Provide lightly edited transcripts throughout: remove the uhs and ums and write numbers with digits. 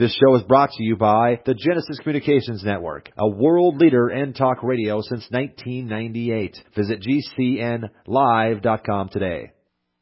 This show is brought to you by the Genesis Communications Network, a world leader in talk radio since 1998. Visit GCNlive.com today.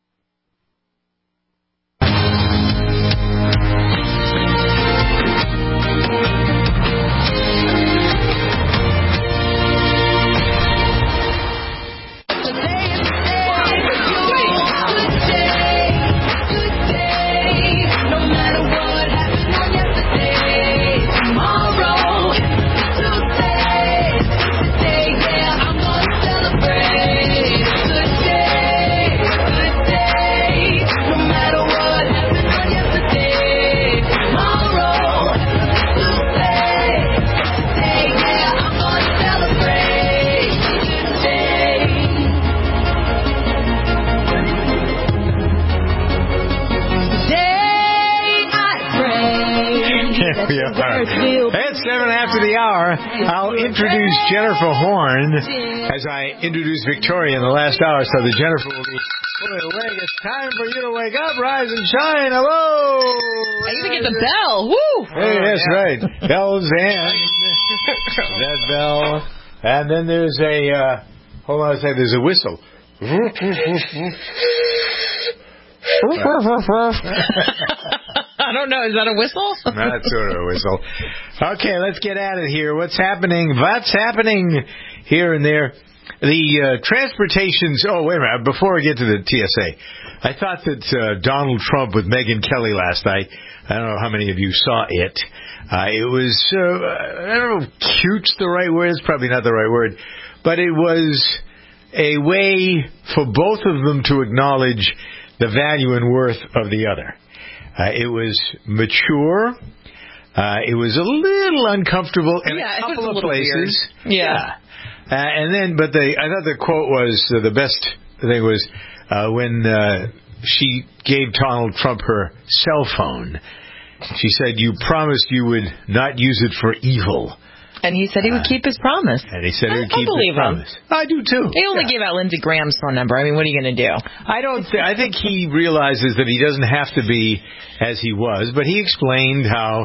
It's 7 after the hour. I'll introduce Jennifer Horn as I introduced Victoria in the last hour, so the Jennifer will be fully awake. It's time for you to wake up, rise and shine. Hello! I even get the bell. Woo! Hey, that's right. Bells and that bell. And then there's a, hold on a second, there's a whistle. I don't know. Is that a whistle? Not sort of a whistle. Okay, let's get at it here. What's happening? What's happening here and there? The transportations... Oh, wait a minute. Before I get to the TSA, I thought that Donald Trump with Megyn Kelly last night, I don't know how many of you saw it. It was, I don't know if cute's the right word. It's probably not the right word. But it was a way for both of them to acknowledge the value and worth of the other. It was mature. It was a little uncomfortable in a couple of places. Weird. Yeah. And then, but I thought the quote was, the best thing was when she gave Donald Trump her cell phone. She said, "You promised you would not use it for evil." And he said he would keep his promise. And he said he would keep his promise. I do too. He only gave out Lindsey Graham's phone number. I mean, what are you going to do? I think he realizes that he doesn't have to be as he was, but he explained how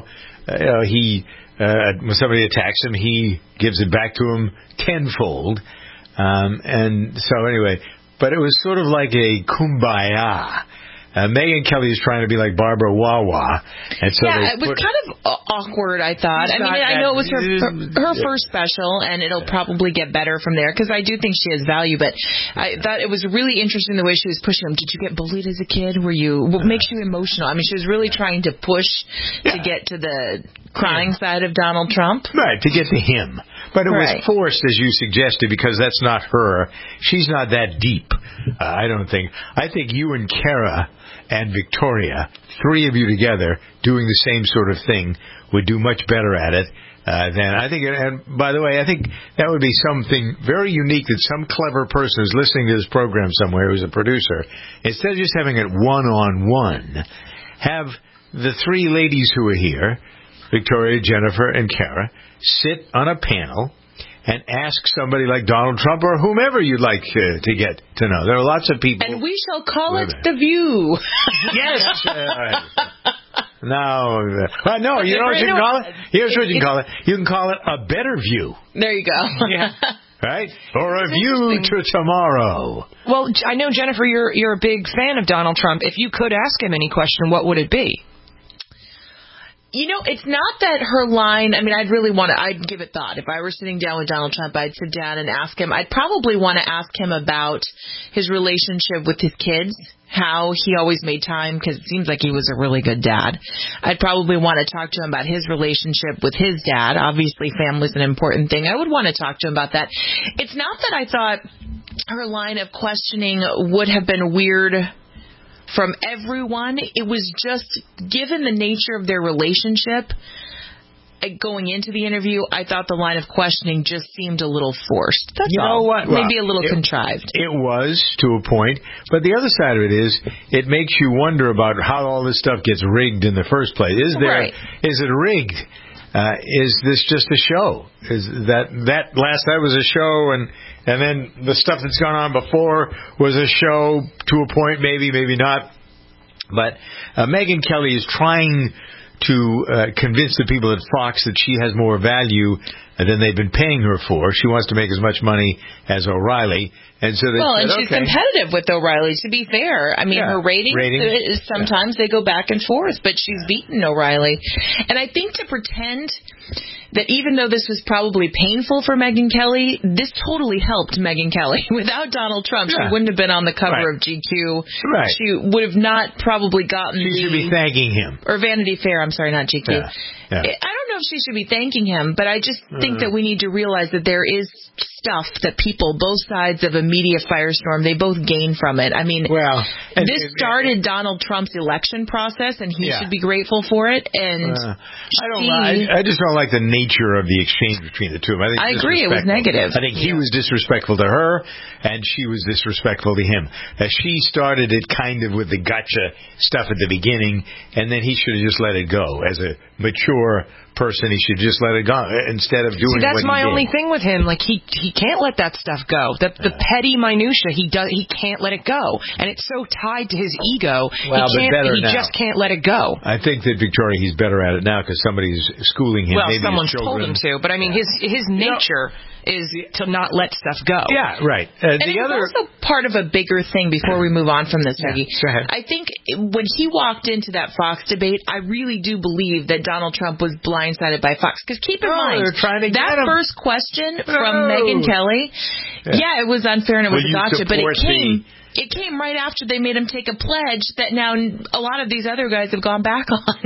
when somebody attacks him, he gives it back to him tenfold. And so anyway, but it was sort of like a kumbaya. Megyn Kelly is trying to be like Barbara Wawa. And so it was kind of awkward, I thought. I mean, I know it was her first special, and it'll probably get better from there, because I do think she has value, but I thought it was really interesting the way she was pushing him. Did you get bullied as a kid? What makes you emotional? I mean, she was really trying to push to get to the crying side of Donald Trump. Right, to get to him. But it was forced, as you suggested, because that's not her. She's not that deep, I don't think. I think you and Kara and Victoria, three of you together, doing the same sort of thing, would do much better at it than I think. And by the way, I think that would be something very unique that some clever person who's listening to this program somewhere, who's a producer, instead of just having it one-on-one, have the three ladies who are here, Victoria, Jennifer, and Kara, sit on a panel and ask somebody like Donald Trump or whomever you'd like to get to know. There are lots of people. And we shall call it The View. Yes. No, you know what you can call it? Here's what you can call it. You can call it A Better View. There you go. Yeah. Right? Or A View to Tomorrow. Well, I know, Jennifer, you're a big fan of Donald Trump. If you could ask him any question, what would it be? You know, it's not that her line, I mean, I'd give it thought. If I were sitting down with Donald Trump, I'd sit down and ask him. I'd probably want to ask him about his relationship with his kids, how he always made time, because it seems like he was a really good dad. I'd probably want to talk to him about his relationship with his dad. Obviously, family's an important thing. I would want to talk to him about that. It's not that I thought her line of questioning would have been weird from everyone. It was just, given the nature of their relationship, going into the interview, I thought the line of questioning just seemed a little forced. That's all. Know what? Maybe a little contrived. It was, to a point. But the other side of it is, it makes you wonder about how all this stuff gets rigged in the first place. Is it rigged? Is this just a show? Is that last night was a show, and then the stuff that's gone on before was a show to a point, maybe not. But Megyn Kelly is trying to convince the people at Fox that she has more value than they've been paying her for. She wants to make as much money as O'Reilly. And so they and said, she's competitive with O'Reilly, to be fair. I mean, her ratings sometimes they go back and forth, but she's beaten O'Reilly. And I think to pretend that even though this was probably painful for Megyn Kelly, this totally helped Megyn Kelly. Without Donald Trump, she wouldn't have been on the cover of GQ. Right. She would have not probably gotten She should be thanking him. Or Vanity Fair, I'm sorry, not GQ. Yeah. I don't know if she should be thanking him, but I just think that we need to realize that there is stuff that people, both sides of a media firestorm, they both gain from it. I mean, this started Donald Trump's election process, and he should be grateful for it. And I just don't like the nature of the exchange between the two of them. I agree, it was negative. I think he was disrespectful to her, and she was disrespectful to him. She started it kind of with the gotcha stuff at the beginning, and then he should have just let it go. As a mature person, he should just let it go instead of doing that's what he did. my only thing with him. Like, he can't let that stuff go. The petty minutia, he can't let it go, and it's so tied to his ego. He just can't let it go. I think that Victoria, he's better at it now because somebody's schooling him. Well, maybe someone's told him to, but I mean, his nature is to not let stuff go. Yeah, right. And it's also part of a bigger thing before we move on from this, Peggy. Go ahead. I think when he walked into that Fox debate, I really do believe that Donald Trump was blindsided by Fox. Because keep in mind, that first question from Megyn Kelly, it was unfair and it was a gotcha, but it came right after they made him take a pledge that now a lot of these other guys have gone back on.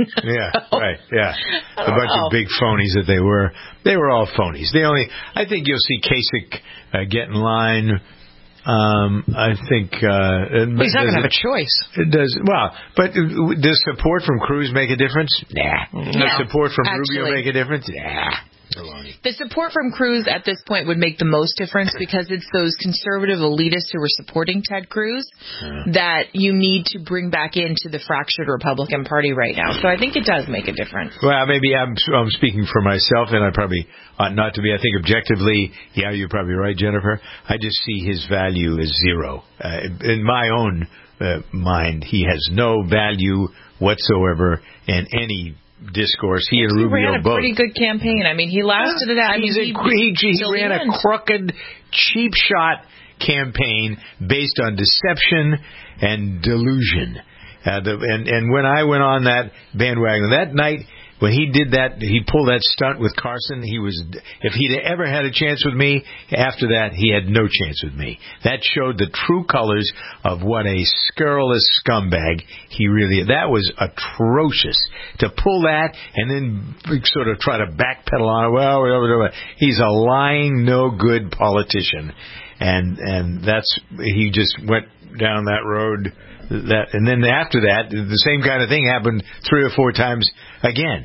A bunch of big phonies that they were. They were all phonies. I think you'll see Kasich get in line. I think he's not going to have a choice. It does but does support from Cruz make a difference? Nah. Does support from Rubio make a difference? Nah. The support from Cruz at this point would make the most difference because it's those conservative elitists who were supporting Ted Cruz that you need to bring back into the fractured Republican Party right now. So I think it does make a difference. Well, maybe I'm speaking for myself, and I probably ought not to be. I think objectively, you're probably right, Jennifer. I just see his value as zero. In my own mind, he has no value whatsoever in any discourse. He and Rubio ran a both. Pretty good campaign. I mean, he lasted it out. He ran a crooked, cheap shot campaign based on deception and delusion. And when I went on that bandwagon that night, when he did that, he pulled that stunt with Carson. If he'd ever had a chance with me, after that, he had no chance with me. That showed the true colors of what a scurrilous scumbag he really is. That was atrocious. To pull that and then sort of try to backpedal on it. He's a lying, no good politician. And he just went down that road. And then after that, the same kind of thing happened 3 or 4 times again.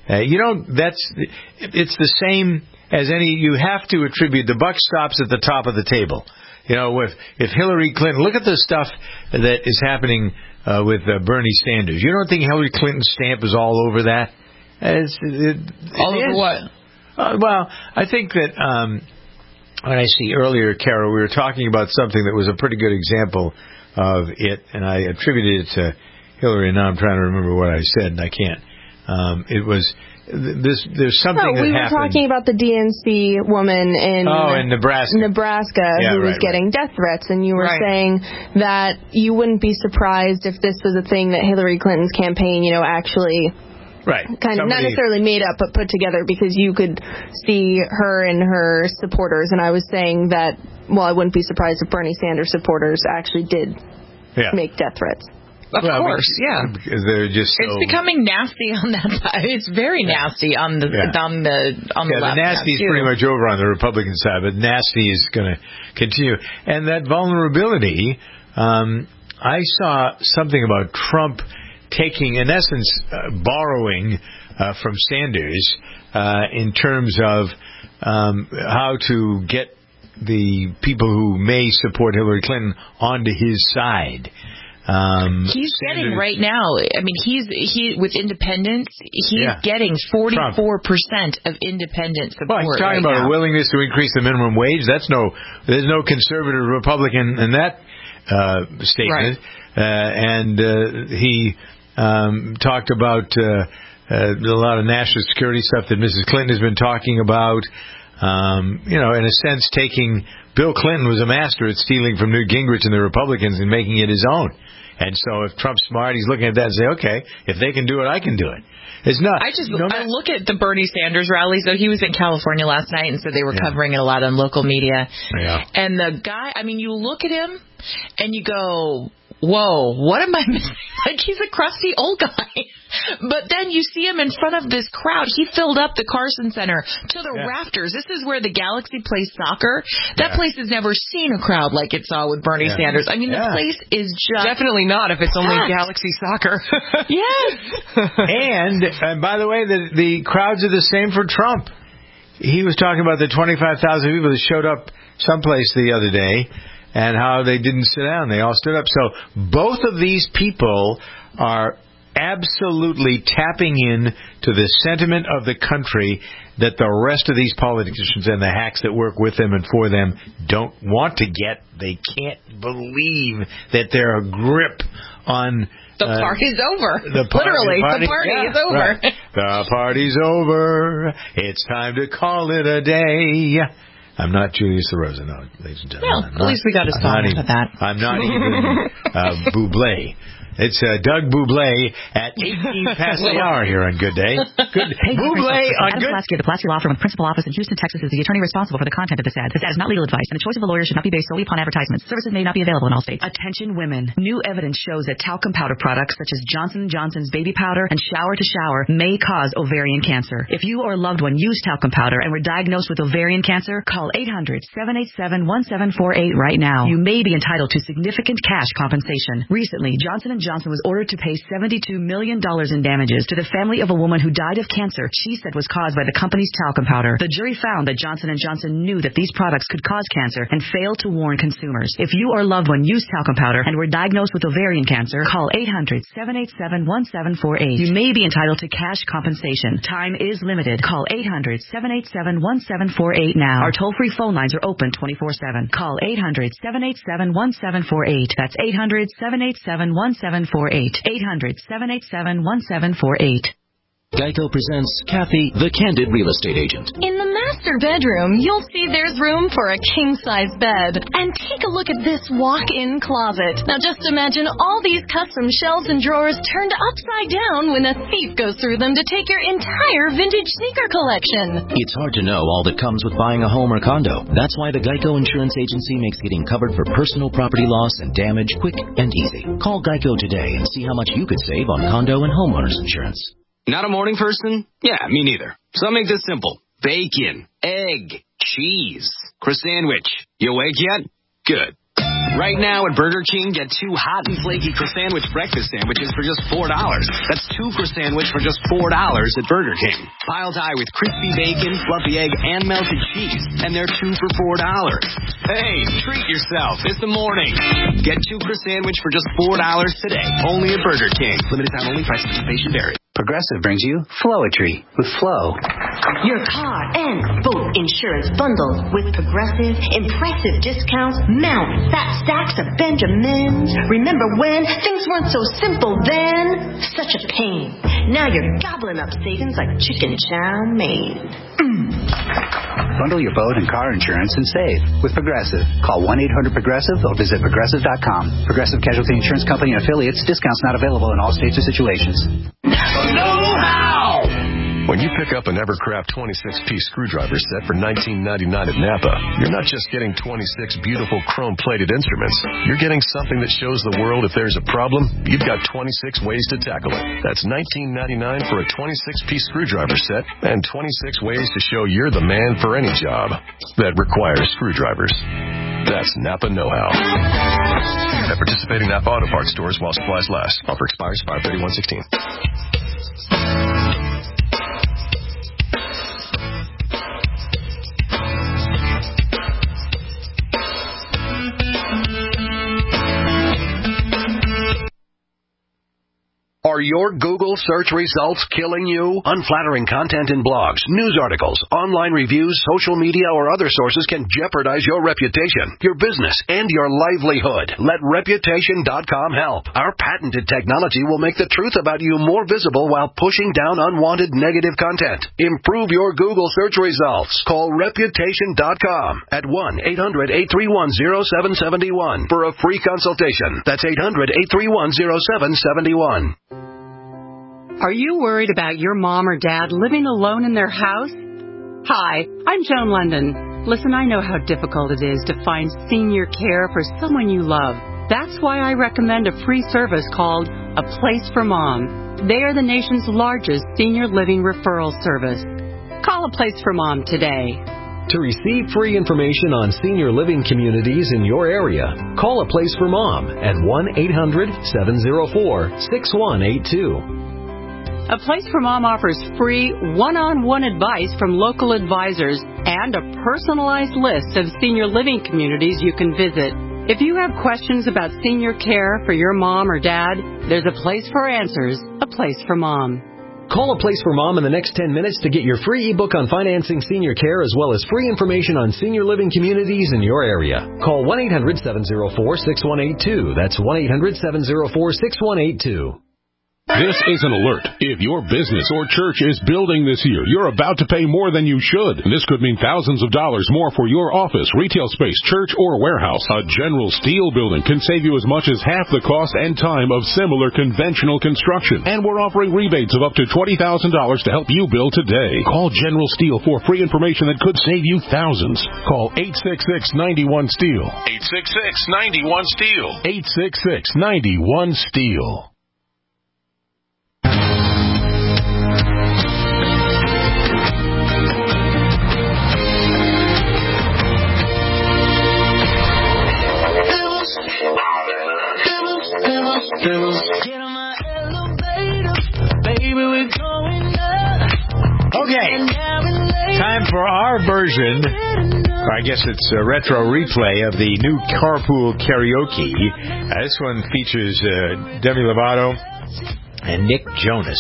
It's the same as you have to attribute, the buck stops at the top of the table. If Hillary Clinton, look at the stuff that is happening with Bernie Sanders. You don't think Hillary Clinton's stamp is all over that? All over what? Well, I think that when I see earlier, Carol, we were talking about something that was a pretty good example of it, and I attributed it to Hillary, and now I'm trying to remember what I said, and I can't. It was there's something that happened. We were talking about the DNC woman in Nebraska who was getting death threats, and you were saying that you wouldn't be surprised if this was a thing that Hillary Clinton's campaign, actually kind of not necessarily made up, but put together, because you could see her and her supporters. And I was saying that, I wouldn't be surprised if Bernie Sanders supporters actually did make death threats. Of course, because they're just so... It's becoming nasty on that side. It's very nasty on the left. The nasty is pretty much over on the Republican side, but nasty is going to continue. And that vulnerability, I saw something about Trump taking, in essence, borrowing from Sanders in terms of how to get the people who may support Hillary Clinton onto his side. He's getting right now. I mean, he with independents. He's getting 44% of independent support. Well, he's talking about a willingness to increase the minimum wage. There's no conservative Republican in that statement. And he talked about There's a lot of national security stuff that Mrs. Clinton has been talking about. In a sense, taking Bill Clinton was a master at stealing from Newt Gingrich and the Republicans and making it his own. And so if Trump's smart, he's looking at that and say, okay, if they can do it, I can do it. It's not. I look at the Bernie Sanders rallies. So he was in California last night, and so they were covering it a lot on local media. Yeah. And the guy, you look at him and you go, whoa, what am I missing? Like, he's a crusty old guy. But then you see him in front of this crowd. He filled up the Carson Center to the rafters. This is where the Galaxy plays soccer. That place has never seen a crowd like it saw with Bernie Sanders. The place is just... Definitely not if it's only Galaxy soccer. Yes. And by the way, the crowds are the same for Trump. He was talking about the 25,000 people that showed up someplace the other day and how they didn't sit down. They all stood up. So both of these people are absolutely tapping in to the sentiment of the country that the rest of these politicians and the hacks that work with them and for them don't want to get. They can't believe that they're a grip on... The party's over. Literally, the party is over. Right. The party's over. It's time to call it a day. I'm not Julius LaRosa, no, ladies and gentlemen. Well, at least we got a song for that. I'm not even Bublé. It's Doug Bublé at 18 past the hour here on Good Day. Hey, Bublé on Good Day. Pulaski, the Pulaski Law Firm with principal office in Houston, Texas, is the attorney responsible for the content of this ad. This ad is not legal advice, and the choice of a lawyer should not be based solely upon advertisements. Services may not be available in all states. Attention women. New evidence shows that talcum powder products such as Johnson & Johnson's baby powder and shower to shower may cause ovarian cancer. If you or a loved one used talcum powder and were diagnosed with ovarian cancer, call 800-787-1748 right now. You may be entitled to significant cash compensation. Recently, Johnson & Johnson was ordered to pay $72 million in damages to the family of a woman who died of cancer she said was caused by the company's talcum powder. The jury found that Johnson & Johnson knew that these products could cause cancer and failed to warn consumers. If you or a loved one used talcum powder and were diagnosed with ovarian cancer, call 800-787-1748. You may be entitled to cash compensation. Time is limited. Call 800-787-1748 now. Our toll-free phone lines are open 24/7. Call 800-787-1748. That's 800-787-1748. 800-787-1748. Geico presents Kathy, the Candid Real Estate Agent. In the master bedroom, you'll see there's room for a king-size bed. And take a look at this walk-in closet. Now just imagine all these custom shelves and drawers turned upside down when a thief goes through them to take your entire vintage sneaker collection. It's hard to know all that comes with buying a home or condo. That's why the Geico Insurance Agency makes getting covered for personal property loss and damage quick and easy. Call Geico today and see how much you could save on condo and homeowners insurance. Not a morning person? Yeah, me neither. So I'll make this simple. Bacon, egg, cheese, croissant. You awake yet? Good. Right now at Burger King, get 2 hot and flaky croissant breakfast sandwiches for just $4. That's 2 croissant for just $4 at Burger King. Piled high with crispy bacon, fluffy egg, and melted cheese. And they're 2 for $4. Hey, treat yourself. It's the morning. Get 2 croissant for just $4 today. Only at Burger King. Limited time only. Price participation varies. Progressive brings you Flowetry with Flow. Your car and boat insurance bundled with Progressive. Impressive discounts. Mount fat stacks of Benjamins. Remember when things weren't so simple then? Such a pain. Now you're gobbling up savings like chicken chow mein. Bundle your boat and car insurance and save with Progressive. Call 1-800-PROGRESSIVE or visit Progressive.com. Progressive Casualty Insurance Company and affiliates. Discounts not available in all states or situations. Know-how! When you pick up an Evercraft 26-piece screwdriver set for $19.99 at Napa, you're not just getting 26 beautiful chrome-plated instruments. You're getting something that shows the world if there's a problem, you've got 26 ways to tackle it. That's $19.99 for a 26-piece screwdriver set and 26 ways to show you're the man for any job that requires screwdrivers. That's Napa Know-How. At participating Napa Auto Parts stores while supplies last. Offer expires 5/31/16. Are your Google search results killing you? Unflattering content in blogs, news articles, online reviews, social media, or other sources can jeopardize your reputation, your business, and your livelihood. Let Reputation.com help. Our patented technology will make the truth about you more visible while pushing down unwanted negative content. Improve your Google search results. Call Reputation.com at 1-800-831-0771 for a free consultation. That's 800-831-0771. Are you worried about your mom or dad living alone in their house? Hi, I'm Joan London. Listen, I know how difficult it is to find senior care for someone you love. That's why I recommend a free service called A Place for Mom. They are the nation's largest senior living referral service. Call A Place for Mom today. To receive free information on senior living communities in your area, call A Place for Mom at 1-800-704-6182. A Place for Mom offers free one-on-one advice from local advisors and a personalized list of senior living communities you can visit. If you have questions about senior care for your mom or dad, there's a place for answers, A Place for Mom. Call A Place for Mom in the next 10 minutes to get your free ebook on financing senior care as well as free information on senior living communities in your area. Call 1-800-704-6182. That's 1-800-704-6182. This is an alert. If your business or church is building this year, you're about to pay more than you should. And this could mean thousands of dollars more for your office, retail space, church, or warehouse. A General Steel building can save you as much as half the cost and time of similar conventional construction. And we're offering rebates of up to $20,000 to help you build today. Call General Steel for free information that could save you thousands. Call 866-91-STEEL. 866-91-STEEL. 866-91-STEEL. Okay, time for our version, or I guess it's a retro replay of the new Carpool Karaoke. This one features Demi Lovato and Nick Jonas.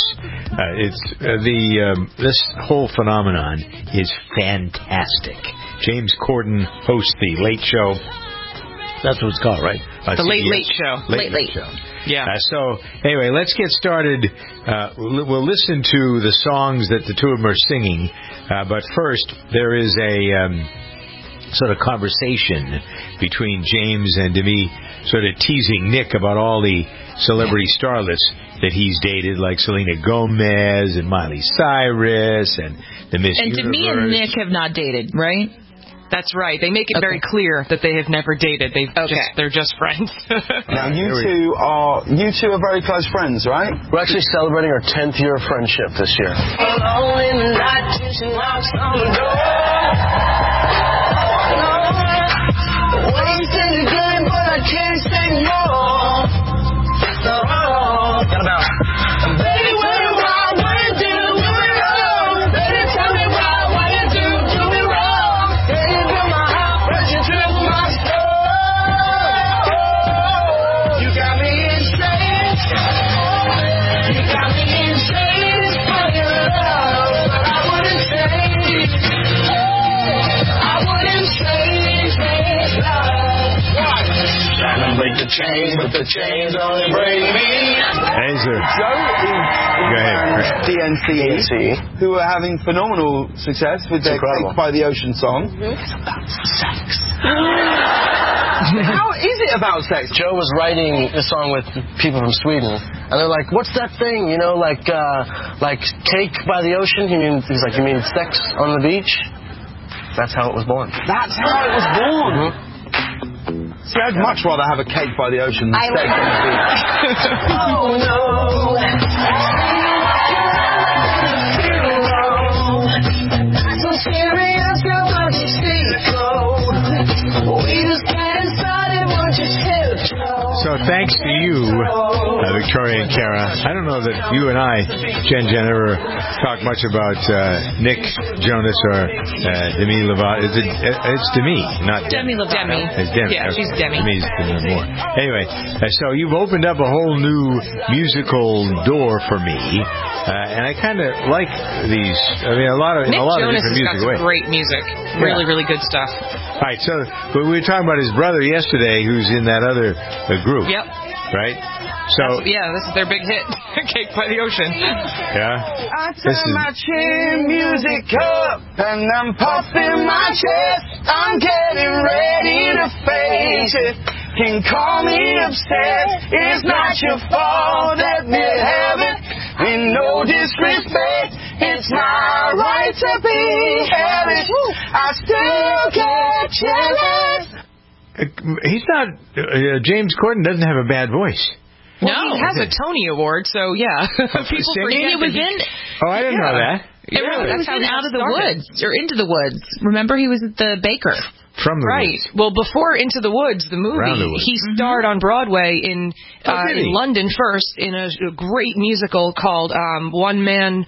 This whole phenomenon is fantastic. James Corden hosts the Late Show. That's what it's called, right? The Late Show. Late Show. Yeah. So, anyway, let's get started. We'll listen to the songs that the two of them are singing. But first, there is a sort of conversation between James and Demi, sort of teasing Nick about all the celebrity starlets that he's dated, like Selena Gomez and Miley Cyrus and the Miss Universe. And Demi and Nick have not dated, right? That's right. They make it very clear that they have never dated. They're just friends. Now, you two are very close friends, right? We're actually celebrating our 10th year of friendship this year. Alone in the night, knocks on the door. Wasting the game, but I can't say no. Got about. Baby, why you do me wrong? Baby, tell me why you do me wrong? Baby, build my heart, but you took my soul. You got me insane. You got me insane for your love, but I wouldn't change. I wouldn't change love. Trying to break the chains, but the chains only break me. Joe is DNCE, who are having phenomenal success with their Cake by the Ocean song. It's about sex. How is it about sex? Joe was writing a song with people from Sweden, and they're like, "What's that thing? You know, like cake by the ocean?" He's like, "You mean sex on the beach?" That's how it was born. That's how it was born. Mm-hmm. See, I'd much rather have a cake by the ocean than sex on the beach. Oh no. So serious, girl, won't you see it go? We just get inside and we'll just hit. So thanks to you, the Victoria and Kara. I don't know that you and I, Jen, ever talk much about Nick Jonas or Demi Lovato. It's Demi, not Demi Lovato. It's Demi. Yeah, she's Demi. Demi's more. Anyway, so you've opened up a whole new musical door for me, and I kind of like these. I mean, a lot of Nick Jonas different music. Has got some great music. Really, really good stuff. All right, so but we were talking about his brother yesterday, who's in that other group. Yep. Right? So this is their big hit, Cake by the Ocean. Yeah? I turn my chin music up and I'm puffing my chest. I'm getting ready to face it. Can call me upset. It's not your fault that we have it. Ain't no disrespect. It's my right to be hellish. I still get jealous. He's not. James Corden doesn't have a bad voice. Well, he has a Tony Award, so yeah. People forget he was in. Oh, I didn't know that. Yeah, that's how Out of the Woods or Into the Woods. Remember, he was at the baker. From the Woods. Well, before Into the Woods, the movie, he starred on Broadway in London first in a great musical called One Man.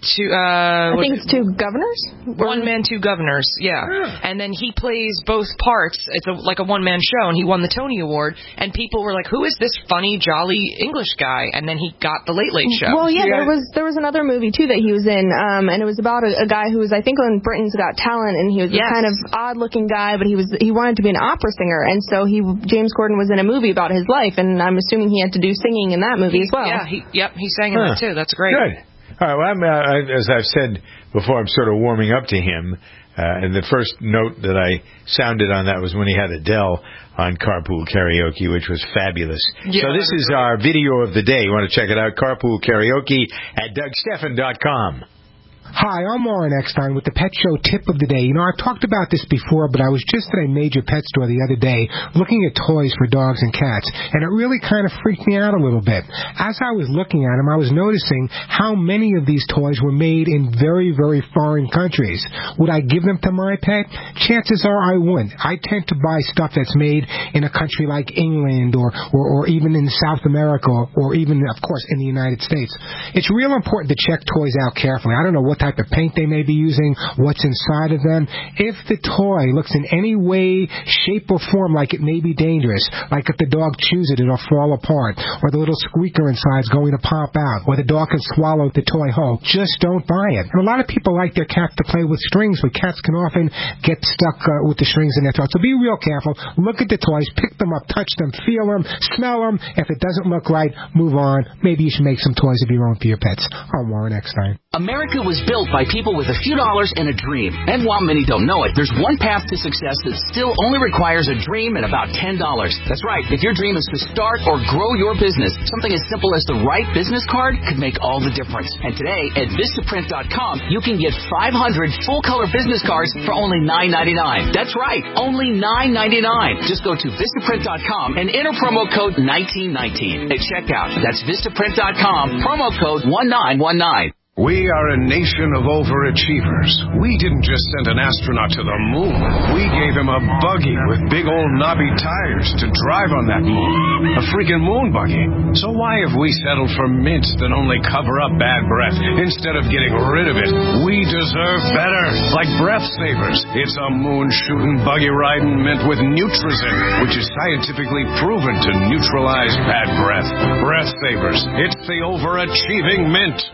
I think it's Two Governors? One Man, Two Governors, yeah. And then he plays both parts. It's like a one-man show, and he won the Tony Award. And people were like, who is this funny, jolly English guy? And then he got the Late Late Show. Well, yeah, there was another movie, too, that he was in, and it was about a guy who was, I think, on Britain's Got Talent, and he was a kind of odd-looking guy, but he wanted to be an opera singer, and so James Corden was in a movie about his life, and I'm assuming he had to do singing in that movie as well. Yeah, he sang in that, too. That's great. Good. All right, well, as I've said before, I'm sort of warming up to him. And the first note that I sounded on that was when he had Adele on Carpool Karaoke, which was fabulous. Yeah, so this is our video of the day. You want to check it out, Carpool Karaoke at DougStephan.com. Hi, I'm Warren Eckstein with the Pet Show Tip of the Day. You know, I've talked about this before, but I was just at a major pet store the other day looking at toys for dogs and cats, and it really kind of freaked me out a little bit. As I was looking at them, I was noticing how many of these toys were made in very, very foreign countries. Would I give them to my pet? Chances are I wouldn't. I tend to buy stuff that's made in a country like England or even in South America or even, of course, in the United States. It's real important to check toys out carefully. I don't know what type of paint they may be using, what's inside of them. If the toy looks in any way, shape, or form like it may be dangerous, like if the dog chews it, it'll fall apart, or the little squeaker inside is going to pop out, or the dog can swallow the toy whole, just don't buy it. And a lot of people like their cats to play with strings, but cats can often get stuck with the strings in their throat. So be real careful. Look at the toys, pick them up, touch them, feel them, smell them. If it doesn't look right, move on. Maybe you should make some toys of your own for your pets. I'm Warren Eckstein. America was built by people with a few dollars and a dream. And while many don't know it, there's one path to success that still only requires a dream and about $10. That's right. If your dream is to start or grow your business, something as simple as the right business card could make all the difference. And today at Vistaprint.com, you can get 500 full-color business cards for only $9.99. That's right. Only $9.99. Just go to Vistaprint.com and enter promo code 1919 at checkout. That's Vistaprint.com, promo code 1919. We are a nation of overachievers. We didn't just send an astronaut to the moon. We gave him a buggy with big old knobby tires to drive on that moon. A freaking moon buggy. So why have we settled for mints that only cover up bad breath instead of getting rid of it? We deserve better. Like Breath Savers. It's a moon-shooting, buggy-riding mint with Nutrizin, which is scientifically proven to neutralize bad breath. Breath Savers. It's the overachieving mint.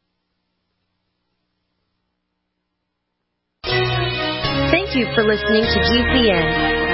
Thank you for listening to GCN.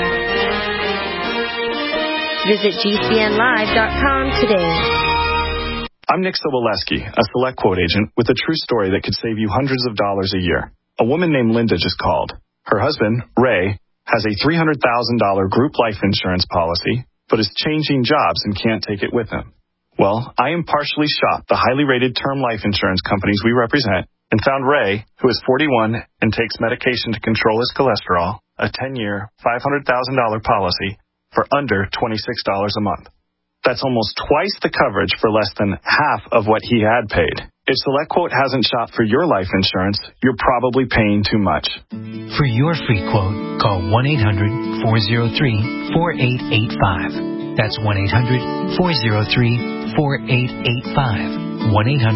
Visit GCNlive.com today. I'm Nick Soboleski, a Select Quote agent with a true story that could save you hundreds of dollars a year. A woman named Linda just called. Her husband, Ray, has a $300,000 group life insurance policy, but is changing jobs and can't take it with him. Well, I impartially shopped the highly rated term life insurance companies we represent and found Ray, who is 41 and takes medication to control his cholesterol, a 10-year, $500,000 policy for under $26 a month. That's almost twice the coverage for less than half of what he had paid. If SelectQuote hasn't shopped for your life insurance, you're probably paying too much. For your free quote, call 1-800-403-4885. That's 1-800-403-4885.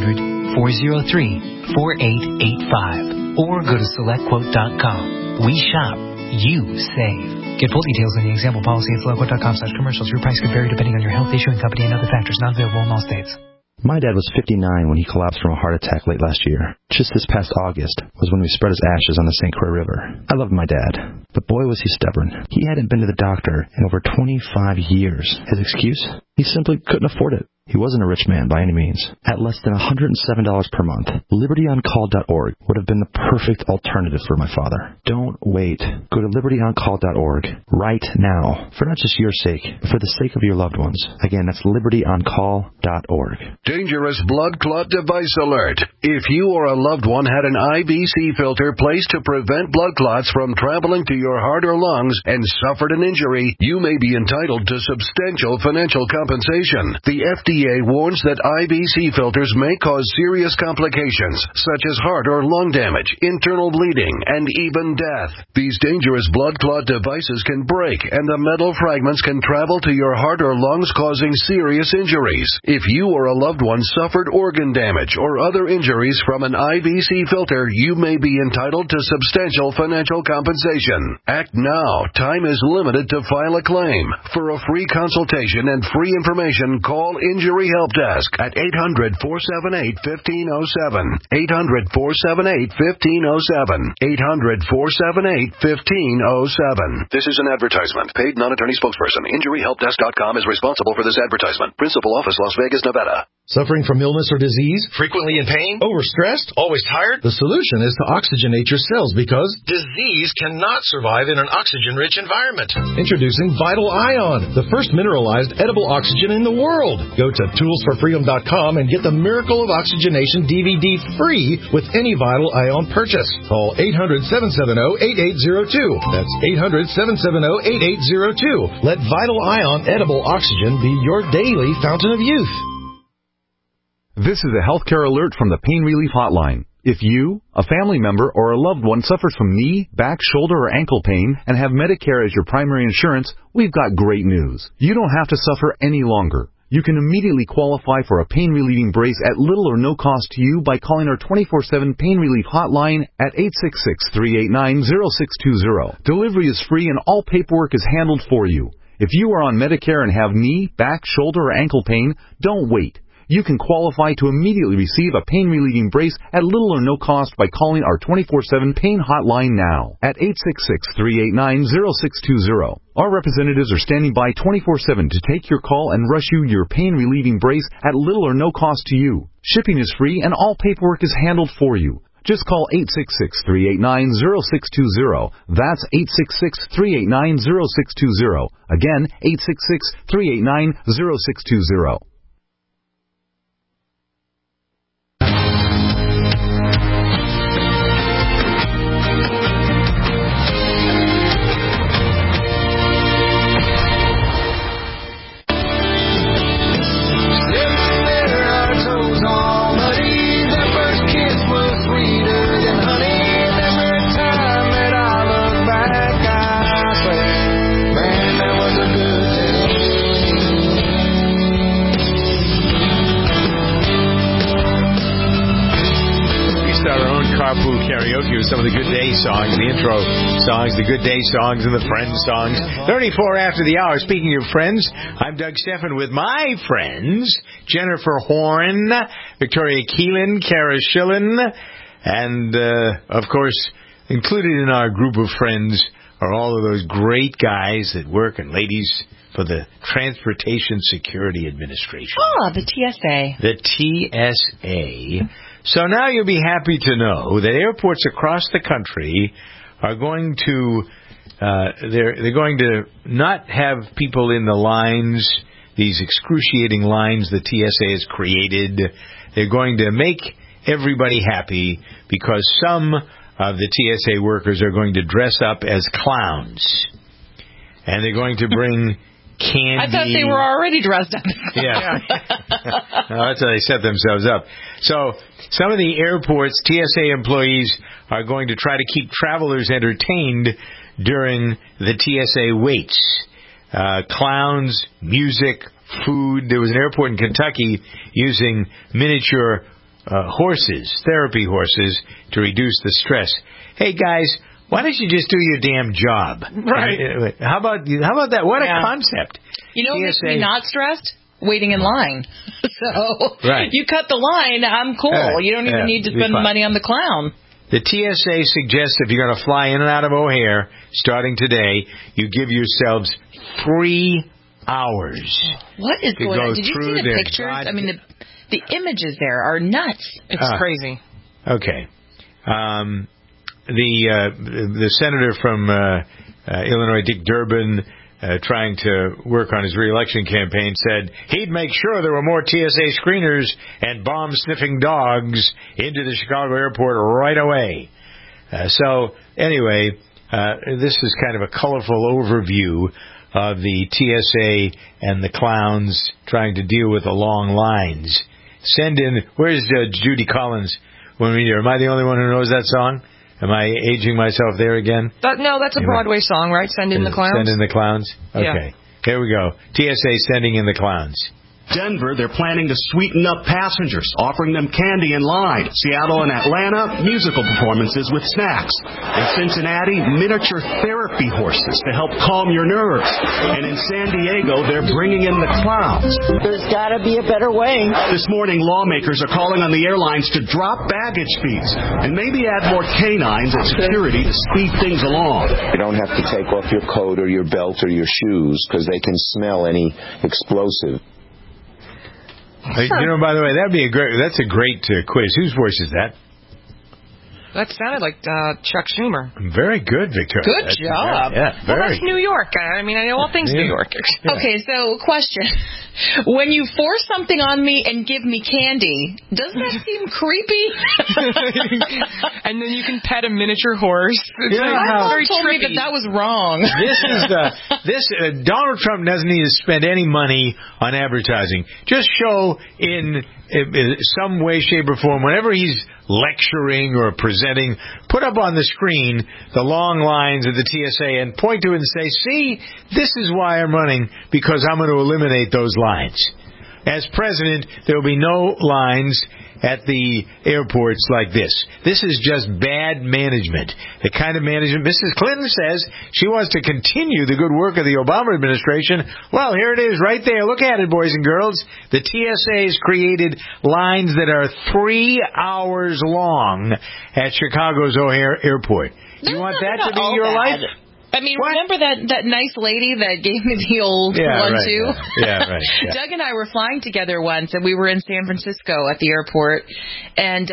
1-800-403-4885. Or go to SelectQuote.com. We shop. You save. Get full details in the example policy at SelectQuote.com/commercials. Your price could vary depending on your health, issuing company, and other factors. Not available in all states. My dad was 59 when he collapsed from a heart attack late last year. Just this past August was when we spread his ashes on the St. Croix River. I loved my dad, but boy was he stubborn. He hadn't been to the doctor in over 25 years. His excuse? He simply couldn't afford it. He wasn't a rich man by any means. At less than $107 per month, LibertyOnCall.org would have been the perfect alternative for my father. Don't wait. Go to LibertyOnCall.org right now, for not just your sake, but for the sake of your loved ones. Again, that's LibertyOnCall.org. Dangerous blood clot device alert. If you or a loved one had an IVC filter placed to prevent blood clots from traveling to your heart or lungs and suffered an injury, you may be entitled to substantial financial compensation. The FDA warns that IVC filters may cause serious complications, such as heart or lung damage, internal bleeding, and even death. These dangerous blood clot devices can break, and the metal fragments can travel to your heart or lungs, causing serious injuries. If you or a loved one suffered organ damage or other injuries from an IVC filter, you may be entitled to substantial financial compensation. Act now. Time is limited to file a claim. For a free consultation and free information, call Injury Help Desk at 800-478-1507. 800-478-1507. 800-478-1507. This is an advertisement. Paid non-attorney spokesperson. InjuryHelpDesk.com is responsible for this advertisement. Principal office, Las Vegas, Nevada. Suffering from illness or disease? Frequently in pain? Overstressed? Always tired? The solution is to oxygenate your cells because disease cannot survive in an oxygen-rich environment. Introducing Vital Ion, the first mineralized edible oxygen in the world. Go to toolsforfreedom.com and get the Miracle of Oxygenation DVD free with any Vital Ion purchase. Call 800-770-8802. That's 800-770-8802. Let Vital Ion edible oxygen be your daily fountain of youth. This is a healthcare alert from the Pain Relief Hotline. If you, a family member, or a loved one suffers from knee, back, shoulder, or ankle pain and have Medicare as your primary insurance, we've got great news. You don't have to suffer any longer. You can immediately qualify for a pain-relieving brace at little or no cost to you by calling our 24/7 Pain Relief Hotline at 866-389-0620. Delivery is free and all paperwork is handled for you. If you are on Medicare and have knee, back, shoulder, or ankle pain, don't wait. You can qualify to immediately receive a pain-relieving brace at little or no cost by calling our 24/7 Pain Hotline now at 866-389-0620. Our representatives are standing by 24/7 to take your call and rush you your pain-relieving brace at little or no cost to you. Shipping is free and all paperwork is handled for you. Just call 866-389-0620. That's 866-389-0620. Again, 866-389-0620. Carpool karaoke with some of the Good Day songs, the intro songs, the Good Day songs, and the Friends songs. 34 after the hour. Speaking of friends, I'm Doug Steffen with my friends, Jennifer Horn, Victoria Keelan, Kara Schillen, and, of course, included in our group of friends are all of those great guys that work, and ladies, for the Transportation Security Administration. Oh, the TSA. The TSA. So now you'll be happy to know that airports across the country are going to they're going to not have people in the lines, these excruciating lines the TSA has created. They're going to make everybody happy because some of the TSA workers are going to dress up as clowns. And they're going to bring candy. I thought they were already dressed up. Yeah. No, that's how they set themselves up. So some of the airports, TSA employees are going to try to keep travelers entertained during the TSA waits. clowns, music, food. There was an airport in Kentucky using miniature horses, therapy horses, to reduce the stress. Hey, guys, why don't you just do your damn job? Right. How about that? What a concept. You know what makes me not stressed? Waiting in line. So you cut the line, I'm cool. You don't even need to spend the money on the clown. The TSA suggests if you're going to fly in and out of O'Hare starting today, you give yourselves 3 hours. What is going on? Did you see the pictures? I mean, the images there are nuts. It's crazy. Okay. The senator from Illinois, Dick Durbin, trying to work on his re-election campaign, said he'd make sure there were more TSA screeners and bomb-sniffing dogs into the Chicago airport right away. So, anyway, this is kind of a colorful overview of the TSA and the clowns trying to deal with the long lines. Send in, where's Judy Collins when we hear? Am I the only one who knows that song? Am I aging myself there again? No, that's a Broadway song, right? Send in the clowns? Send in the clowns? Okay. Yeah. Here we go. TSA sending in the clowns. Denver, they're planning to sweeten up passengers, offering them candy in line. Seattle and Atlanta, musical performances with snacks. In Cincinnati, miniature therapy horses to help calm your nerves. And in San Diego, they're bringing in the clowns. There's got to be a better way. This morning, lawmakers are calling on the airlines to drop baggage fees and maybe add more canines at security to speed things along. You don't have to take off your coat or your belt or your shoes because they can smell any explosive. You know, by the way, that's a great quiz. Whose voice is that? That sounded like Chuck Schumer. Very good, Victoria. Good job. Well, that's New York. I mean, I know all things New York. Yeah. Okay, so question. When you force something on me and give me candy, doesn't that seem creepy? And then you can pet a miniature horse. My mom told me that was wrong. Donald Trump doesn't need to spend any money on advertising. Just show in some way, shape, or form, whenever he's lecturing or presenting, put up on the screen the long lines of the TSA and point to it and say, see, this is why I'm running, because I'm going to eliminate those lines. As president, there will be no lines at the airports like this. This is just bad management. The kind of management Mrs. Clinton says she wants to continue the good work of the Obama administration. Well, here it is right there. Look at it, boys and girls. The TSA has created lines that are 3 hours long at Chicago's O'Hare Airport. You want that to be your life? I mean, remember that nice lady that gave me the old 1-2? Yeah, right. Yeah. Doug and I were flying together once, and we were in San Francisco at the airport, and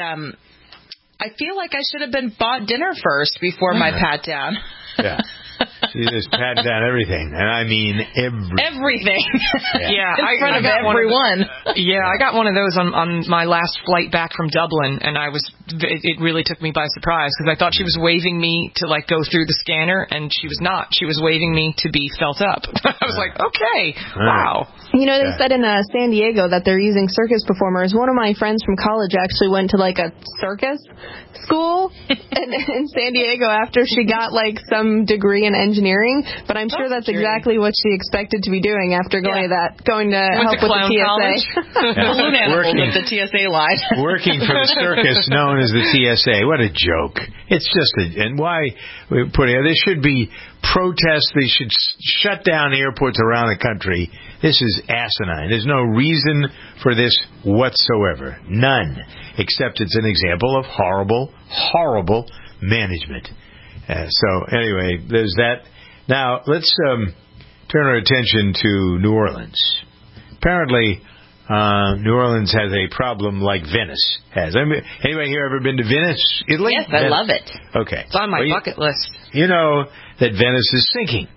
I feel like I should have been bought dinner first before my pat down. Yeah. She just patted down everything, and I mean everything. Yeah, in front of everyone. I got one of those on my last flight back from Dublin, and it really took me by surprise because I thought she was waving me to like go through the scanner, and she was not. She was waving me to be felt up. I was like, okay, wow. You know, they said in San Diego that they're using circus performers. One of my friends from college actually went to like a circus school in San Diego after she got like some degree in engineering, but I'm sure that's exactly what she expected to be doing after going to help with the TSA. Balloon animals at the TSA line. Working for the circus known as the TSA. What a joke. It's just and why put it, there should be protests. They should shut down airports around the country. This is asinine. There's no reason for this whatsoever. None. Except it's an example of horrible, horrible management. So, anyway, there's that. Now, let's turn our attention to New Orleans. Apparently, New Orleans has a problem like Venice has. Anybody here ever been to Venice, Italy? Yes, I love it. Okay. It's on my bucket list. You know that Venice is sinking.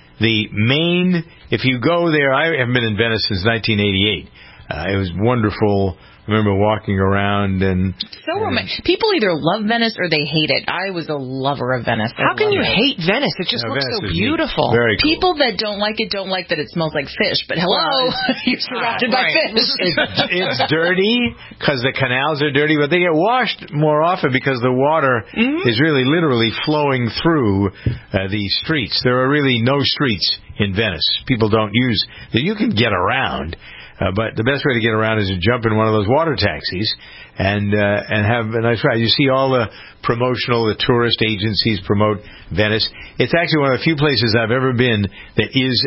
If you go there, I haven't been in Venice since 1988. It was wonderful. I remember walking around and... So romantic. People either love Venice or they hate it. I was a lover of Venice. How can you hate Venice? It just looks so beautiful. Very cool. People that don't like it don't like that it smells like fish. But hello, you're surrounded by fish. It's dirty because the canals are dirty, but they get washed more often because the water is really literally flowing through the streets. There are really no streets in Venice. People don't use that. You can get around, but the best way to get around is to jump in one of those water taxis and have a nice ride. You see all the the tourist agencies promote Venice. It's actually one of the few places I've ever been that is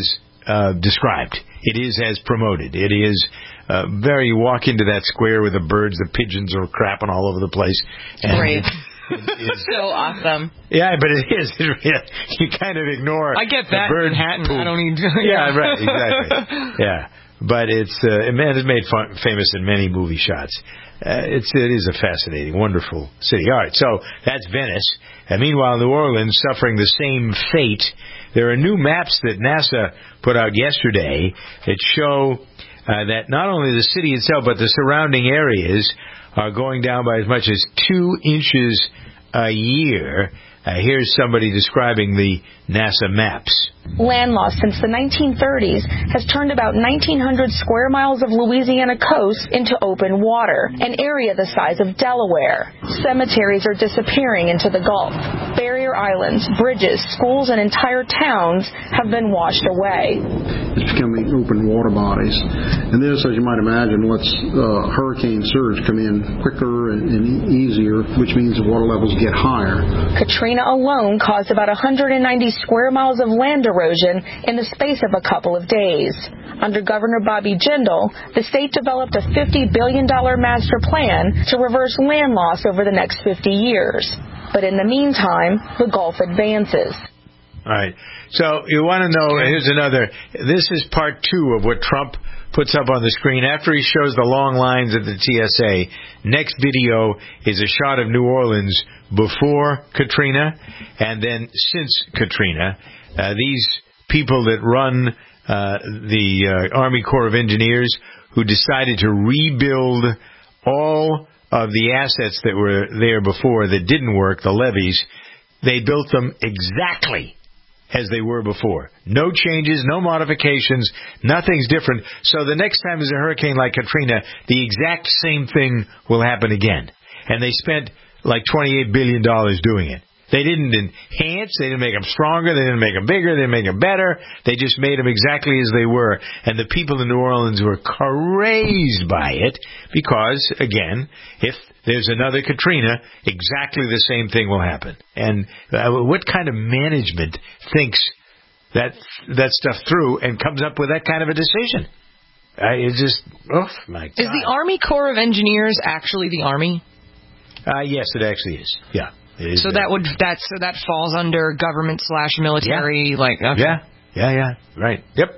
as described. It is as promoted. It is you walk into that square with the birds, the pigeons are crapping all over the place. And great. So awesome. Yeah, but it is. You kind of ignore. I get that in Manhattan. I don't need. Yeah, right. Exactly. Yeah, but it's made famous in many movie shots. It is a fascinating, wonderful city. All right, so that's Venice. And meanwhile, New Orleans suffering the same fate. There are new maps that NASA put out yesterday that show that not only the city itself but the surrounding areas are going down by as much as 2 inches a year. Here's somebody describing the NASA maps. Land loss since the 1930s has turned about 1,900 square miles of Louisiana coast into open water, an area the size of Delaware. Cemeteries are disappearing into the Gulf. Barrier islands, bridges, schools, and entire towns have been washed away. It's becoming open water bodies. And this, as you might imagine, lets hurricane surge come in quicker and easier, which means the water levels get higher. Katrina alone caused about 190 square miles of land erosion in the space of a couple of days. Under Governor Bobby Jindal, the state developed a $50 billion master plan to reverse land loss over the next 50 years. But in the meantime, the Gulf advances. All right. So you want to know, here's another. This is part 2 of what Trump puts up on the screen after he shows the long lines at the TSA. Next video is a shot of New Orleans before Katrina and then since Katrina. These people that run the Army Corps of Engineers who decided to rebuild all of the assets that were there before that didn't work, the levees, they built them exactly as they were before. No changes, no modifications, nothing's different. So the next time there's a hurricane like Katrina, the exact same thing will happen again. And they spent like $28 billion doing it. They didn't enhance, they didn't make them stronger, they didn't make them bigger, they didn't make them better. They just made them exactly as they were. And the people in New Orleans were crazed by it because, again, if there's another Katrina, exactly the same thing will happen. And what kind of management thinks that stuff through and comes up with that kind of a decision? It's just, oh my God. Is the Army Corps of Engineers actually the Army? Yes, it actually is. Yeah. So that falls under government/military, yeah. Like okay. Yeah, right. Yep.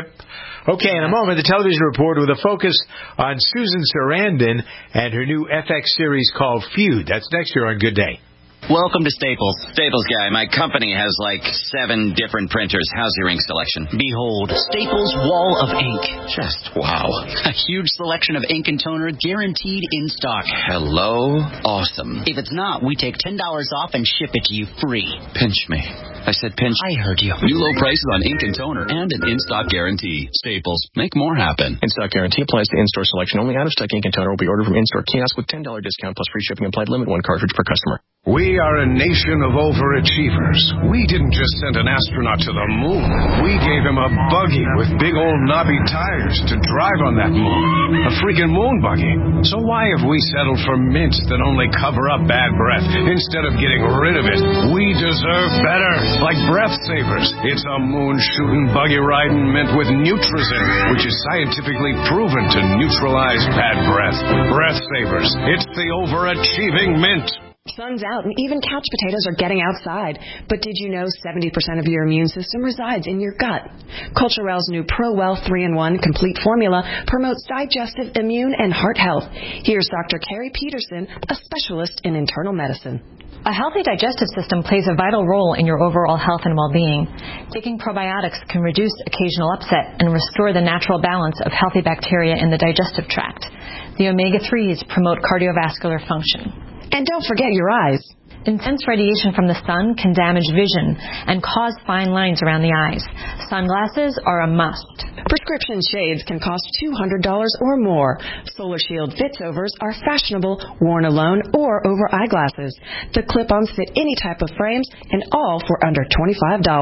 Okay, in a moment, the television reporter with a focus on Susan Sarandon and her new FX series called Feud. That's next year on Good Day. Welcome to Staples. Staples guy, my company has like 7 different printers. How's your ink selection? Behold, Staples Wall of Ink. Just wow. A huge selection of ink and toner guaranteed in stock. Hello? Awesome. If it's not, we take $10 off and ship it to you free. Pinch me. I said pinch. I heard you. New low prices on ink and toner and an in-stock guarantee. Staples. Make more happen. In-stock guarantee applies to in-store selection only. Out-of-stock ink and toner will be ordered from in-store kiosk with $10 discount plus free shipping applied. Limit 1 cartridge per customer. We are a nation of overachievers. We didn't just send an astronaut to the moon. We gave him a buggy with big old knobby tires to drive on that moon. A freaking moon buggy. So why have we settled for mints that only cover up bad breath instead of getting rid of it? We deserve better. Like Breath Savers. It's a moon-shooting, buggy-riding mint with Nutrizin, which is scientifically proven to neutralize bad breath. Breath Savers. It's the overachieving mint. Sun's out, and even couch potatoes are getting outside. But did you know 70% of your immune system resides in your gut? Culturell's new ProWell 3-in-1 Complete Formula promotes digestive, immune, and heart health. Here's Dr. Carrie Peterson, a specialist in internal medicine. A healthy digestive system plays a vital role in your overall health and well-being. Taking probiotics can reduce occasional upset and restore the natural balance of healthy bacteria in the digestive tract. The omega-3s promote cardiovascular function. And don't forget your eyes. Intense radiation from the sun can damage vision and cause fine lines around the eyes. Sunglasses are a must. Prescription shades can cost $200 or more. Solar Shield Fitsovers are fashionable, worn alone or over eyeglasses. The clip-ons fit any type of frames and all for under $25.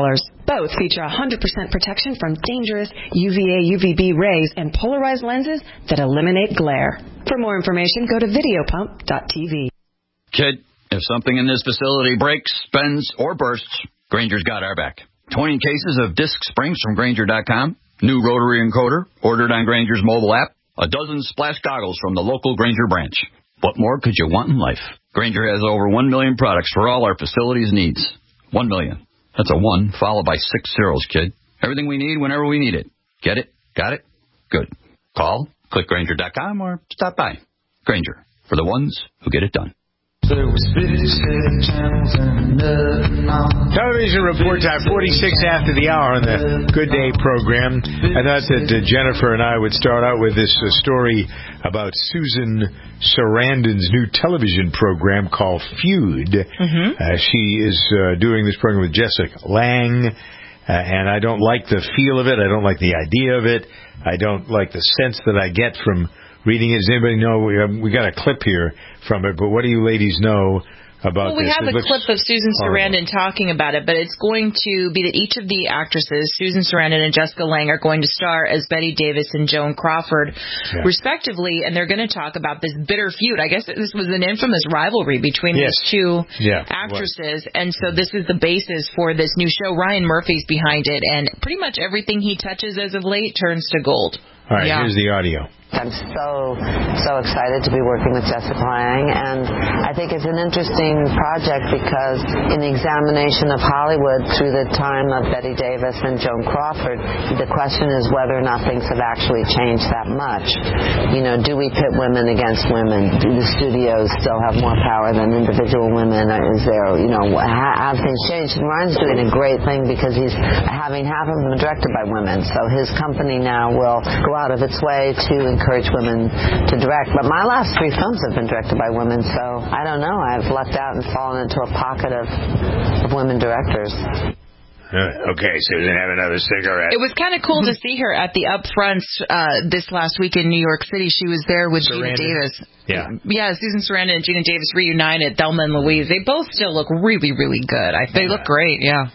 Both feature 100% protection from dangerous UVA, UVB rays and polarized lenses that eliminate glare. For more information, go to videopump.tv. Kid, if something in this facility breaks, bends, or bursts, Grainger's got our back. 20 cases of disc springs from Grainger.com, new rotary encoder ordered on Grainger's mobile app, a dozen splash goggles from the local Grainger branch. What more could you want in life? Grainger has over 1 million products for all our facilities' needs. 1 million. That's a 1 followed by 6 zeros, kid. Everything we need whenever we need it. Get it? Got it? Good. Call, click Grainger.com, or stop by. Grainger, for the ones who get it done. Television report time, 46 after the hour on the Good Day program. I thought that Jennifer and I would start out with this story about Susan Sarandon's new television program called Feud. She is doing this program with Jessica Lange, and I don't like the feel of it. I don't like the idea of it. I don't like the sense that I get from reading it. Does anybody know? We got a clip here from it, but what do you ladies know about this? We have a clip of Susan Sarandon horrible. talking about it, but it's going to be that each of the actresses, Susan Sarandon and Jessica Lange, are going to star as Bette Davis and Joan Crawford, respectively, and they're going to talk about this bitter feud. I guess this was an infamous rivalry between these two actresses, and so this is the basis for this new show. Ryan Murphy's behind it, and pretty much everything he touches as of late turns to gold. All right, here's the audio. I'm so excited to be working with Jessica Lange, and I think it's an interesting project because in the examination of Hollywood through the time of Bette Davis and Joan Crawford, the question is whether or not things have actually changed that much. You know, do we pit women against women? Do the studios still have more power than individual women? Is there, have things changed? And Ryan's doing a great thing because he's having half of them directed by women, so his company now will go out of its way to encourage women to direct. But my last 3 films have been directed by women, so I don't know. I've lucked out and fallen into a pocket of women directors. Okay, Susan, have another cigarette. It was kind of cool to see her at the upfronts this last week in New York City. She was there with Gina Davis. Yeah, Susan Sarandon and Gina Davis reunited, Thelma and Louise. They both still look really, really good, I think. They look great, yeah.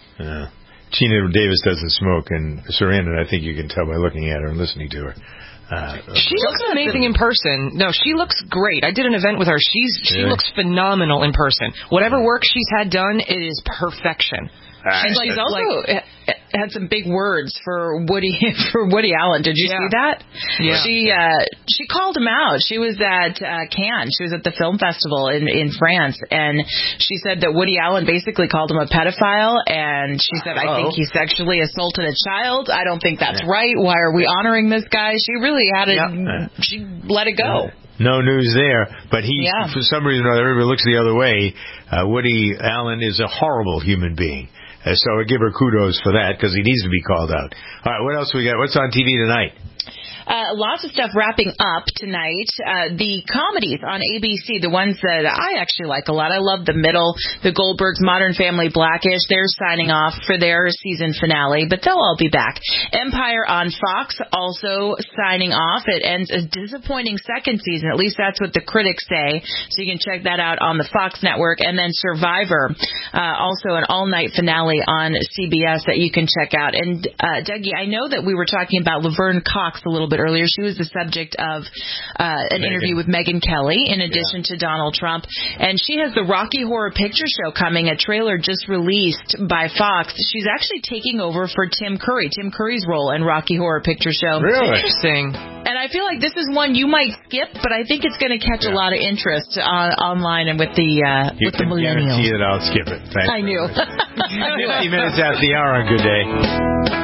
Gina Davis doesn't smoke, and Sarandon, I think you can tell by looking at her and listening to her. She looks amazing in person. No, she looks great. I did an event with her. She looks phenomenal in person. Whatever work she's had done, it is perfection. She's also had some big words for Woody Allen. Did you see that? Yeah. She called him out. She was at Cannes. She was at the film festival in France, and she said that Woody Allen basically called him a pedophile, and she said, I think he sexually assaulted a child. I don't think that's right. Why are we honoring this guy? She really had it. She let it go. No news there, but for some reason or other, everybody looks the other way. Woody Allen is a horrible human being. So I give her kudos for that because he needs to be called out. All right, what else we got? What's on TV tonight? Lots of stuff wrapping up tonight. The comedies on ABC, the ones that I actually like a lot. I love The Middle, The Goldbergs, Modern Family, Blackish. They're signing off for their season finale, but they'll all be back. Empire on Fox also signing off. It ends a disappointing second season. At least that's what the critics say. So you can check that out on the Fox network. And then Survivor, also an all-night finale on CBS that you can check out. And Dougie, I know that we were talking about Laverne Cox a little bit earlier. She was the subject of an interview with Megyn Kelly in addition to Donald Trump. And she has the Rocky Horror Picture Show coming, a trailer just released by Fox. She's actually taking over for Tim Curry's role in Rocky Horror Picture Show. Really? Interesting. And I feel like this is one you might skip, but I think it's going to catch a lot of interest online and with the millennials. You can guarantee that I'll skip it. Thanks. I knew. 50 minutes after the hour on Good Day.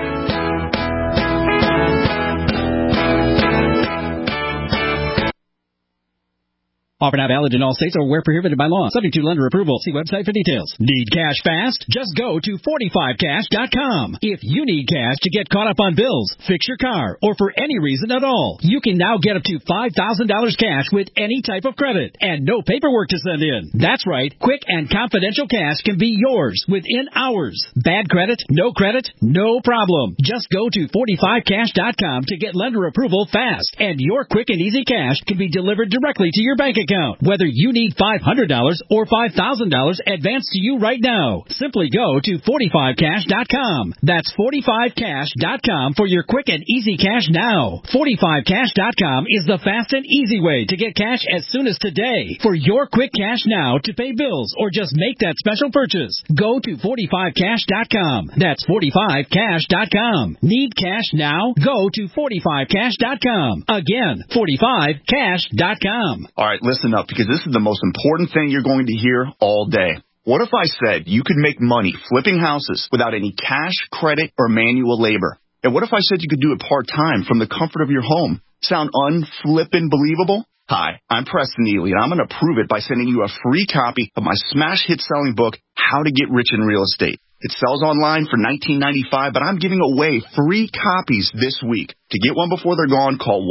Offer not valid in all states or where prohibited by law. Subject to lender approval. See website for details. Need cash fast? Just go to 45cash.com. If you need cash to get caught up on bills, fix your car, or for any reason at all, you can now get up to $5,000 cash with any type of credit and no paperwork to send in. That's right. Quick and confidential cash can be yours within hours. Bad credit? No problem. Just go to 45cash.com to get lender approval fast, and your quick and easy cash can be delivered directly to your bank account. discount. Whether you need $500 or $5,000 advanced to you right now, simply go to 45cash.com. That's 45cash.com for your quick and easy cash now. 45cash.com is the fast and easy way to get cash as soon as today. For your quick cash now to pay bills or just make that special purchase, go to 45cash.com. That's 45cash.com. Need cash now? Go to 45cash.com. Again, 45cash.com. All right, listen up, because this is the most important thing you're going to hear all day. What if I said you could make money flipping houses without any cash, credit, or manual labor? And what if I said you could do it part-time from the comfort of your home? Sound unflippin' believable? Hi, I'm Preston Neely, and I'm going to prove it by sending you a free copy of my smash hit selling book, How to Get Rich in Real Estate. It sells online for $19.95, but I'm giving away free copies this week. To get one before they're gone, call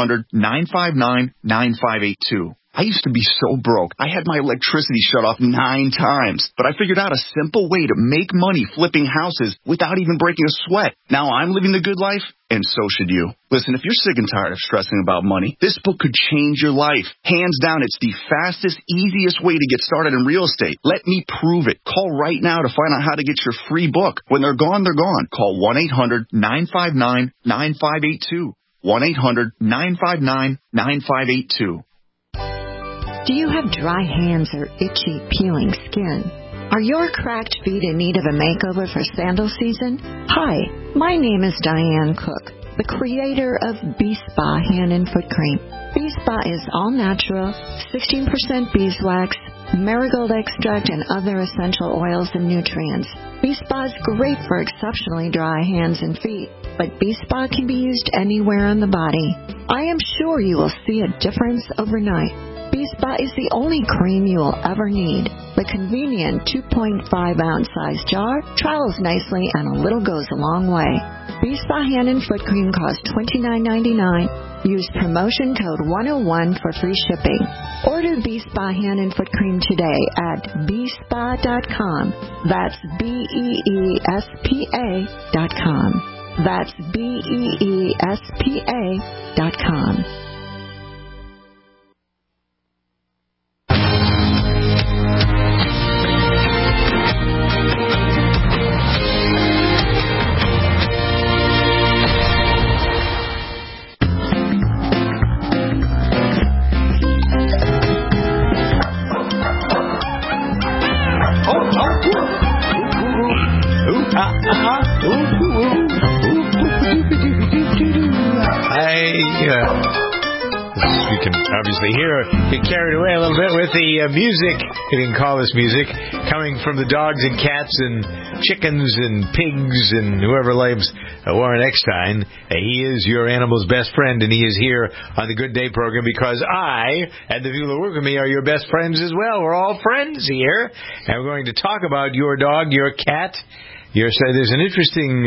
1-800-959-9582. I used to be so broke. I had my electricity shut off 9 times, but I figured out a simple way to make money flipping houses without even breaking a sweat. Now I'm living the good life, and so should you. Listen, if you're sick and tired of stressing about money, this book could change your life. Hands down, it's the fastest, easiest way to get started in real estate. Let me prove it. Call right now to find out how to get your free book. When they're gone, they're gone. Call 1-800-959-9582. 1-800-959-9582. Do you have dry hands or itchy, peeling skin? Are your cracked feet in need of a makeover for sandal season? Hi, my name is Diane Cook, the creator of B-Spa Hand and Foot Cream. B-Spa is all natural, 16% beeswax, marigold extract, and other essential oils and nutrients. B-Spa is great for exceptionally dry hands and feet, but B-Spa can be used anywhere on the body. I am sure you will see a difference overnight. B-Spa is the only cream you will ever need. The convenient 2.5-ounce size jar travels nicely, and a little goes a long way. B-Spa Hand and Foot Cream costs $29.99. Use promotion code 101 for free shipping. Order B-Spa Hand and Foot Cream today at bspa.com. That's BEESPA.com. That's BEESPA.com. You can obviously hear get carried away a little bit with the music. You can call this music coming from the dogs and cats and chickens and pigs and whoever lives Warren Eckstein. He is your animal's best friend, and he is here on the Good Day program because I and the people that work with me are your best friends as well. We're all friends here, and we're going to talk about your dog, your cat. There's an interesting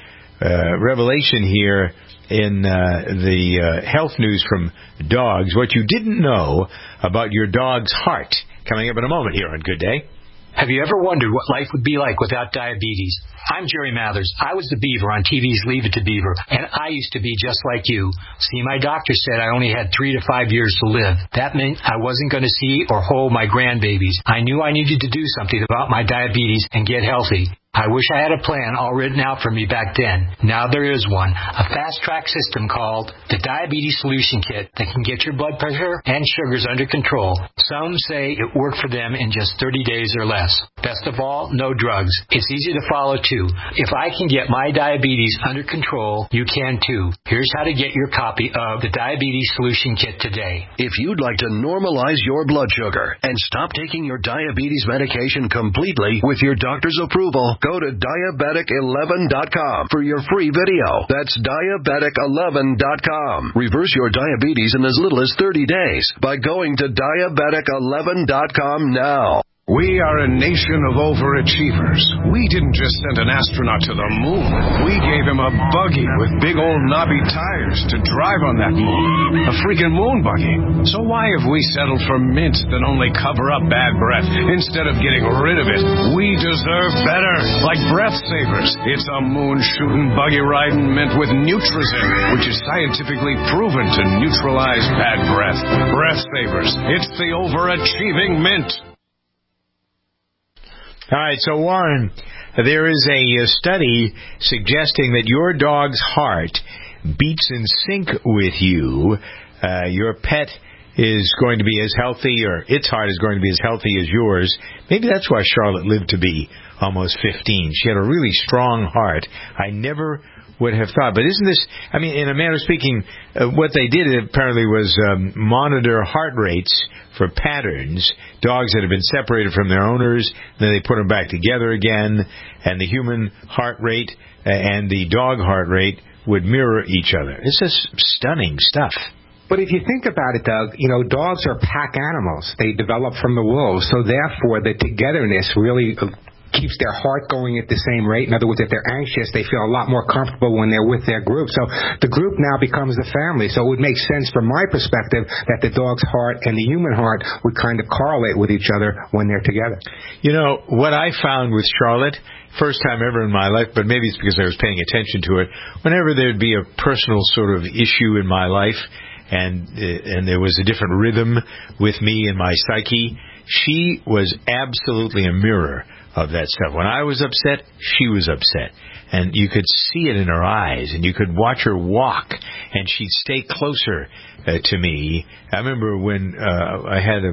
revelation here in the health news from dogs, what you didn't know about your dog's heart. Coming up in a moment here on Good Day. Have you ever wondered what life would be like without diabetes? I'm Jerry Mathers. I was the Beaver on TV's Leave It to Beaver, and I used to be just like you. See, my doctor said I only had 3 to 5 years to live. That meant I wasn't going to see or hold my grandbabies. I knew I needed to do something about my diabetes and get healthy. I wish I had a plan all written out for me back then. Now there is one, a fast-track system called the Diabetes Solution Kit that can get your blood pressure and sugars under control. Some say it worked for them in just 30 days or less. Best of all, no drugs. It's easy to follow, too. If I can get my diabetes under control, you can, too. Here's how to get your copy of the Diabetes Solution Kit today. If you'd like to normalize your blood sugar and stop taking your diabetes medication completely with your doctor's approval, go to diabetic11.com for your free video. That's diabetic11.com. Reverse your diabetes in as little as 30 days by going to diabetic11.com now. We are a nation of overachievers. We didn't just send an astronaut to the moon. We gave him a buggy with big old knobby tires to drive on that moon. A freaking moon buggy. So why have we settled for mints that only cover up bad breath instead of getting rid of it? We deserve better. Like Breath Savers. It's a moon-shooting, buggy-riding mint with Nutrizin, which is scientifically proven to neutralize bad breath. Breath Savers. It's the overachieving mint. All right, so Warren, there is a study suggesting that your dog's heart beats in sync with you. Your pet is going to be as healthy, or its heart is going to be as healthy as yours. Maybe that's why Charlotte lived to be almost 15. She had a really strong heart. I never would have thought. But isn't this, I mean, in a manner of speaking, what they did apparently was monitor heart rates for patterns. Dogs that have been separated from their owners, then they put them back together again, and the human heart rate and the dog heart rate would mirror each other. It's just stunning stuff. But if you think about it, Doug, you know, dogs are pack animals. They develop from the wolves, so therefore the togetherness really keeps their heart going at the same rate. In other words, if they're anxious, they feel a lot more comfortable when they're with their group. So the group now becomes the family. So it would make sense from my perspective that the dog's heart and the human heart would kind of correlate with each other when they're together. You know, what I found with Charlotte, first time ever in my life, but maybe it's because I was paying attention to it, whenever there'd be a personal sort of issue in my life and there was a different rhythm with me and my psyche, she was absolutely a mirror of that stuff. When I was upset, she was upset. And you could see it in her eyes, and you could watch her walk, and she'd stay closer to me. I remember when I had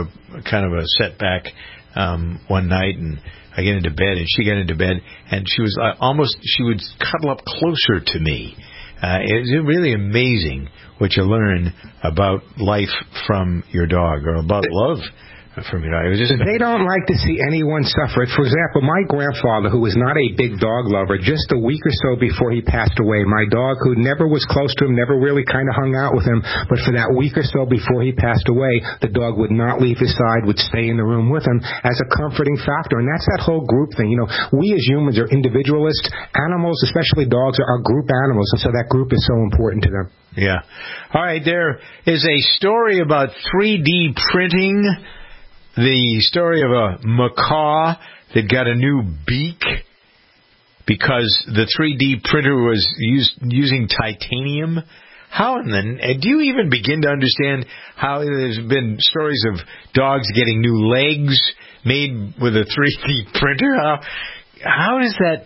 a kind of a setback one night, and I get into bed, and she got into bed, and she was she would cuddle up closer to me. It's really amazing what you learn about life from your dog, or about love from your dog. They don't like to see anyone suffer. For example, my grandfather, who was not a big dog lover, just a week or so before he passed away, my dog, who never was close to him, never really kind of hung out with him, but for that week or so before he passed away, the dog would not leave his side, would stay in the room with him as a comforting factor. And that's that whole group thing. You know, we as humans are individualists. Animals, especially dogs, are group animals, and so that group is so important to them. Yeah. All right, there is a story about 3D printing. The story of a macaw that got a new beak because the 3D printer was using titanium. How in the... Do you even begin to understand how there's been stories of dogs getting new legs made with a 3D printer? How does that...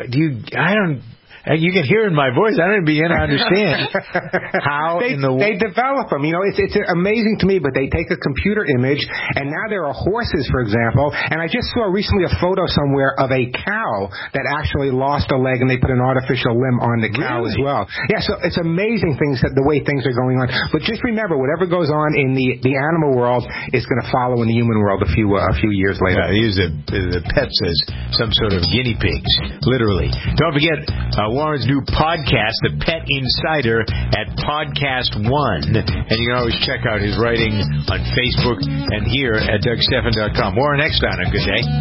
You can hear in my voice, I don't begin to understand how they develop them. You know, it's amazing to me, but they take a computer image, and now there are horses, for example, and I just saw recently a photo somewhere of a cow that actually lost a leg, and they put an artificial limb on the cow as well. Yeah, so it's amazing the way things are going on. But just remember, whatever goes on in the animal world is going to follow in the human world a few years later. Yeah, they use the pets as some sort of guinea pigs, literally. Don't forget... Warren's new podcast, The Pet Insider, at Podcast One. And you can always check out his writing on Facebook and here at DougStephan.com. Warren Eckstein, a good day.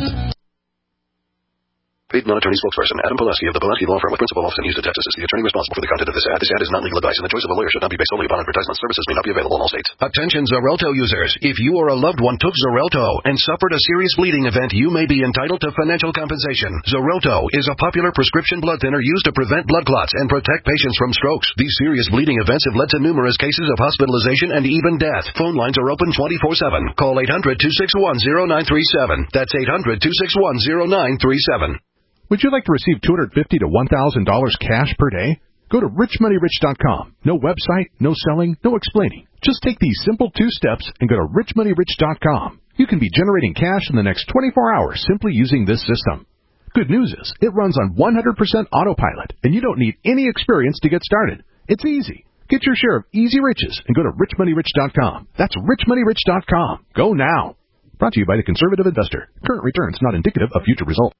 Paid non-attorney spokesperson Adam Pulaski of the Pulaski Law Firm with principal office in Houston, Texas, is the attorney responsible for the content of this ad. This ad is not legal advice, and the choice of a lawyer should not be based solely upon advertisement. Services may not be available in all states. Attention Xarelto users. If you or a loved one took Xarelto and suffered a serious bleeding event, you may be entitled to financial compensation. Xarelto is a popular prescription blood thinner used to prevent blood clots and protect patients from strokes. These serious bleeding events have led to numerous cases of hospitalization and even death. Phone lines are open 24/7. Call 800-261-0937. That's 800-261-0937. Would you like to receive $250 to $1,000 cash per day? Go to richmoneyrich.com. No website, no selling, no explaining. Just take these simple 2 steps and go to richmoneyrich.com. You can be generating cash in the next 24 hours simply using this system. Good news is, it runs on 100% autopilot, and you don't need any experience to get started. It's easy. Get your share of easy riches and go to richmoneyrich.com. That's richmoneyrich.com. Go now. Brought to you by the Conservative Investor. Current returns not indicative of future results.